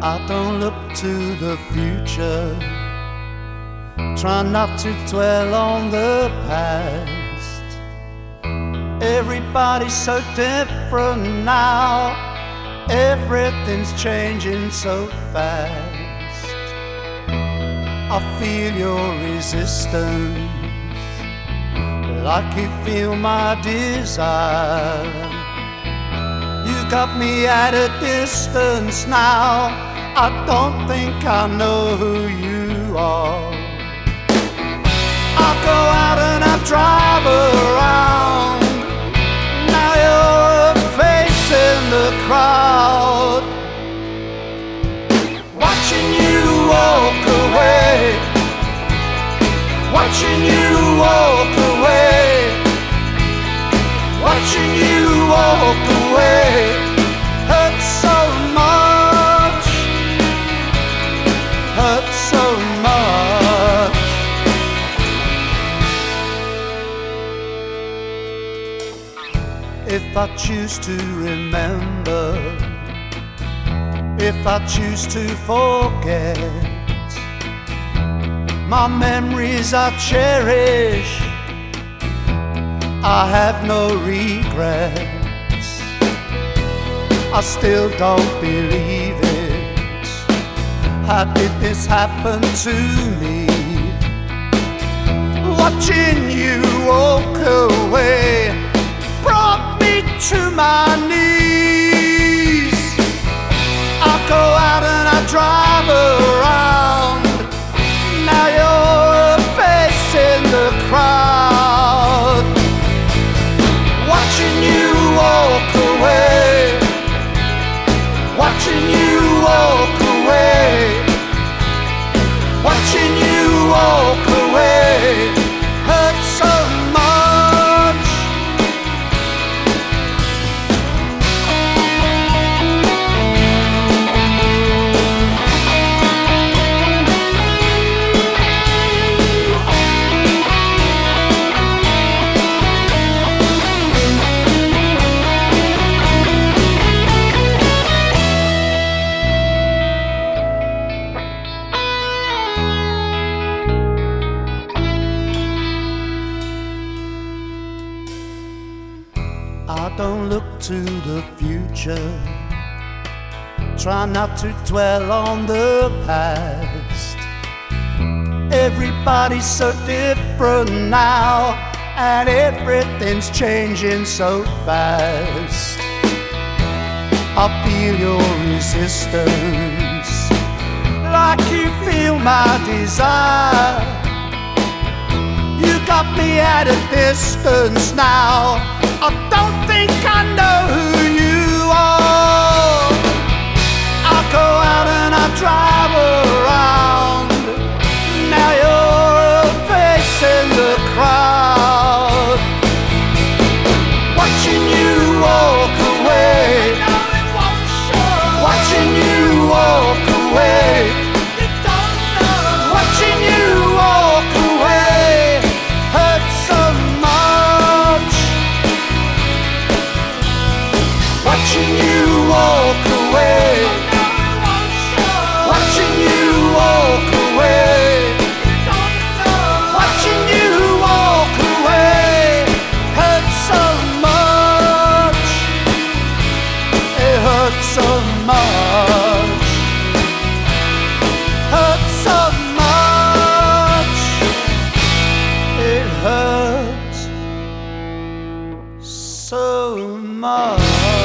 I don't look to the future, try not to dwell on the past. Everybody's so different now, everything's changing so fast. I feel your resistance, like you feel my desire. You got me at a distance now, I don't think I know who you are. I go out and I drive around, now you're a face in the crowd. Watching you walk away, watching you walk away, watching you walk away hurts so much, hurts so much. If I choose to remember, if I choose to forget, my memories I cherish, I have no regrets. I still don't believe it. How did this happen to me? Watching you walk away brought me to my knees. I go out and I drive around, now you're a face in the crowd. Watching you walk away, watching you walk away, watching you walk away hurts so much. I don't look to the future, try not to dwell on the past. Everybody's so different now, and everything's changing so fast. I feel your resistance, like you feel my desire. You got me at a distance now, I don't think I know who you are. I go out and I drive around, now you're a face in the crowd. Watching you walk away, watching you walk away, watching you walk away hurts so much. Watching you walk away, watching you walk away, watching you walk away hurts so much, it hurts so much, hurts so much, it hurts so much.